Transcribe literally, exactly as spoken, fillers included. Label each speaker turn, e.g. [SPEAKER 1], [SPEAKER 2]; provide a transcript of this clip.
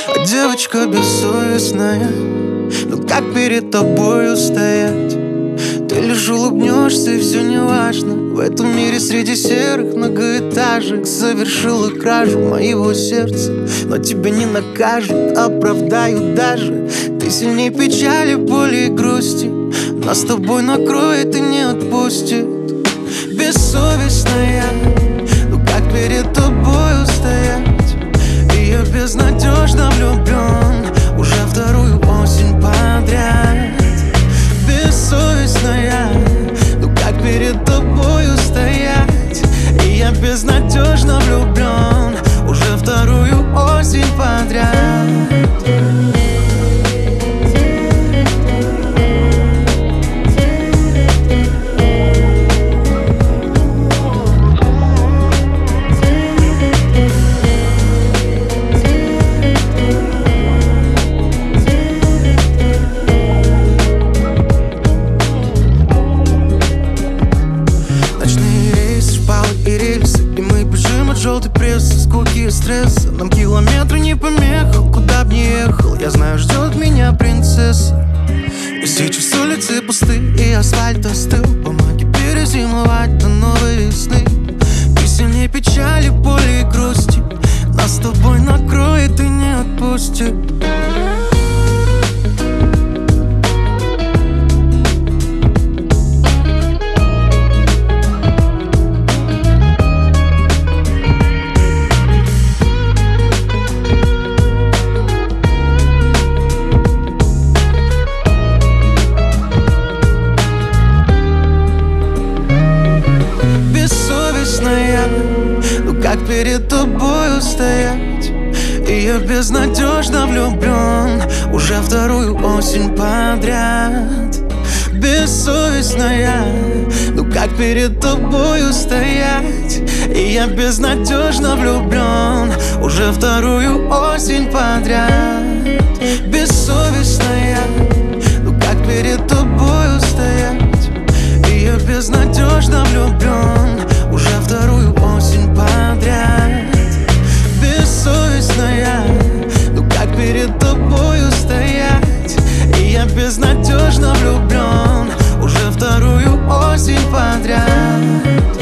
[SPEAKER 1] Девочка бессовестная, ну как перед тобой устоять? Ты лишь улыбнешься и все не важно. В этом мире среди серых многоэтажек совершила кражу моего сердца. Но тебя не накажут, оправдают даже. Ты сильней печали, боли и грусти. Нас с тобой накроет и не отпустит. Бессовестная, ну как перед тобой устоять? И я безнадежно влюблен уже вторую осень подряд. Бессовестная, ну как перед тобой устоять? И я безнадежно влюблен уже вторую осень подряд. Желтый пресс, скуки и стресса. Нам километры не помеха, куда б ни ехал. Я знаю, ждет меня принцесса. И сейчас улицы пусты, и асфальт остыл. Помоги перезимовать до новой весны. Ты сильнее печали, боли и грусти. Нас с тобой накроет и не отпустит. Ну как перед тобой устоять? И я безнадежно влюблен уже вторую осень подряд. Бессовестная, ну как перед тобой устоять? И я безнадежно влюблен уже вторую осень подряд. Бессовестная, ну как перед тобой устоять? И я безнадежно влюблен уже вторую осень подряд. Бессовестная, ну как перед тобой устоять? И я безнадежно влюблен уже вторую осень подряд.